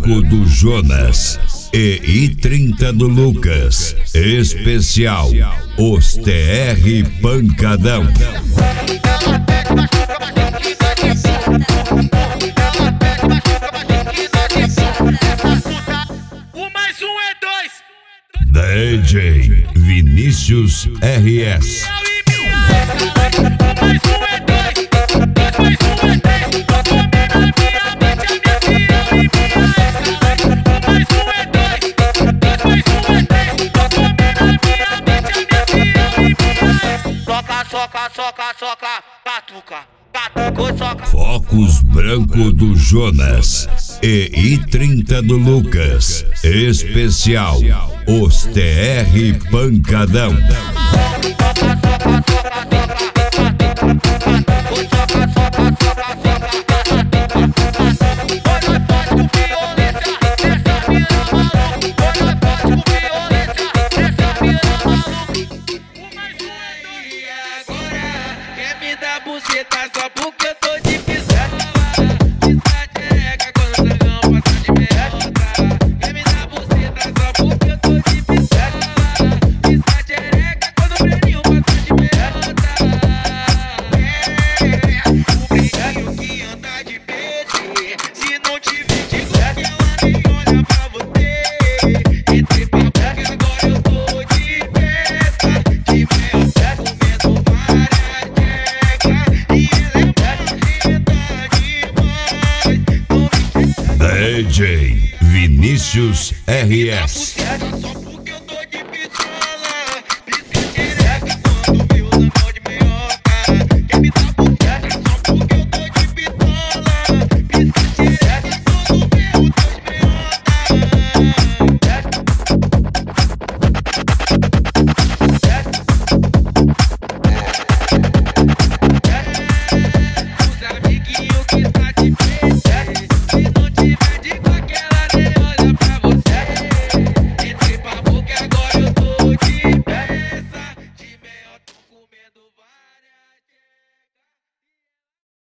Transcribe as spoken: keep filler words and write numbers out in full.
Branco do Jonas e I trinta do Lucas. Especial Os T R Pancadão. O mais um é dois. D J Vinícius R S. Soca, soca, soca, soca, catuca, catuca, soca. Focos Branco do Jonas e I trinta do Lucas. Especial Os T R Pancadão. Buceta só porque eu tô de pistola. Descateca quando o dragão passa de merda. Quer me dar buceta só porque eu tô de pistola. Descateca quando o breninho passa de merda. É, o breninho que anda de peixe. Se não tiver de glória, ela nem olha pra você. Entre papo que agora eu tô de festa. De mel, comendo várias. D J Vinícius R S.